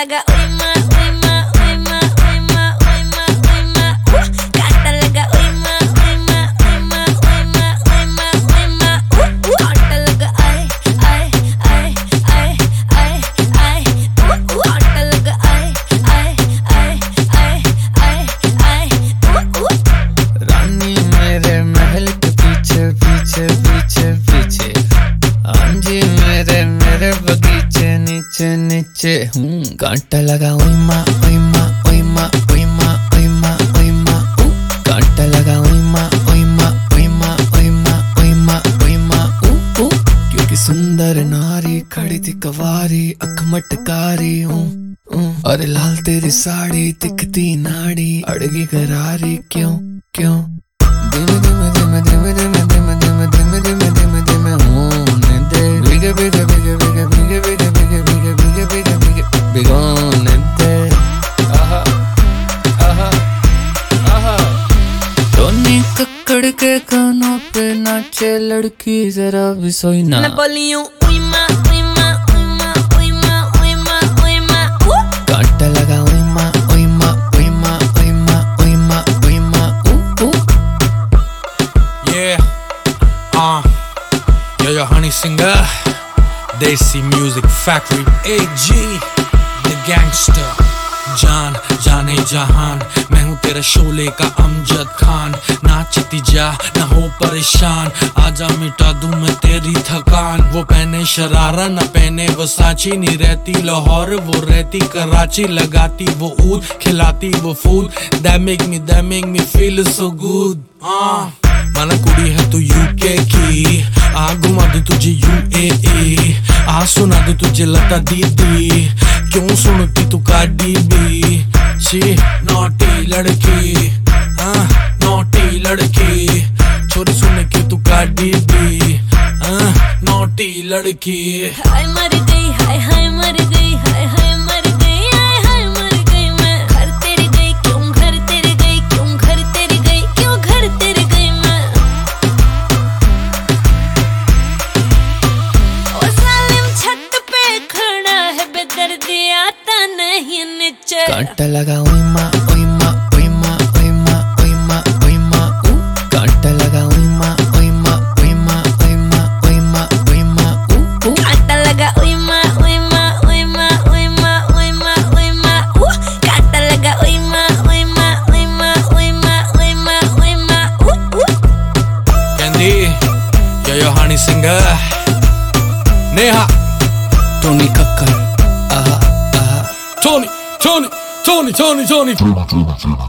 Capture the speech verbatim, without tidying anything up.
लगा ओए माँ ओए माँ ओए माँ ओए माँ ओए माँ ओए माँ कांटा लगा ओए माँ ओए माँ ओए माँ ओए माँ ओए माँ ओए माँ कांटा लगा आए आए आए आए आए आए कांटा लगा आए आए आए आए आए आए रानी मेरे महल के पीछे पीछे पीछे पीछे आंजी मेरे मेरे बगीचे नीचे नीचे हूँ कांटा लगा ओए माँ ओए माँ ओए माँ ओए माँ ओए माँ ओए माँ कांटा लगा ओए माँ ओए माँ ओए माँ ओए माँ ओए माँ ओए माँ क्योंकि सुंदर नारी खड़ी थी कवारी अख मटकारी हूँ अरे लाल तेरी साड़ी दिखती नाड़ी अड़गी गरारी क्यों क्यों धीमे धीमे धीमे धीमे धीमे धीमे धीमे धीमे धीमे धीमे होने दे भीगे भीगे भीगे भीगे भीगे भीगे भीगे भीगे भीगे भीगे भीगे भिगोने दे आहा आहा आहा टोनी कक्कड़ के कानों पे नाचे लड़की जरा भी सोई ना मैं बोली हूँ ओए माँ ओए माँ ओए माँ ओए माँ ओए माँ ओए माँ कांटा लगा ओए माँ ओए माँ ओए माँ ओए माँ ओए माँ ओए माँ Yeah, uh, yo yo honey singer, Desi Music Factory, A G, the gangster, जान जाने जहान, मैं हूँ तेरा शोले का अमजद खान, नाचती जा ना हो परेशान, आजा मिटा दूं मैं तेरी थकान, वो पहने शरारा ना पहने वो सांची, नहीं रहती लाहौर वो रहती कराची, लगाती वो ऊद खिलाती वो food, that make me that make me feel so good, ah uh. माना कुड़ी है तू यूके की आ घुमा दू तुझे यूएई आ सुना दू तुझे लता दीदी क्यों सुनती तू कार्डी बी ची नॉटी लड़की हाँ नॉटी लड़की छोरी सुन के तू कार्डी बी हाँ नॉटी लड़की हाय मर गई हाय हाय मर गई हाय हाय मर गई हाय हाय मर गई मैं घर तेरे गई क्यों घर तेरे गई क्यों घर तेरे गई क्यों घर तेरे गई मैं बेदर्दी आता नहीं नीचे कांटा लगा ओए माँ ओए माँ ओए माँ ओए माँ ओए माँ ओए माँ कांटा लगा ओए माँ ओए माँ ओए माँ ओए माँ ओए माँ ओए माँ कांटा लगा ओए माँ ओए माँ ओए माँ ओए माँ ओए माँ ओए माँ कांटा लगा ओए माँ ओए माँ ओए माँ ओए माँ ओए माँ ओए माँ Candy, yo yo honey singer, Neha, Tony Kakkar आहा आहा Tony, Tony, Tony, Tony, Tony.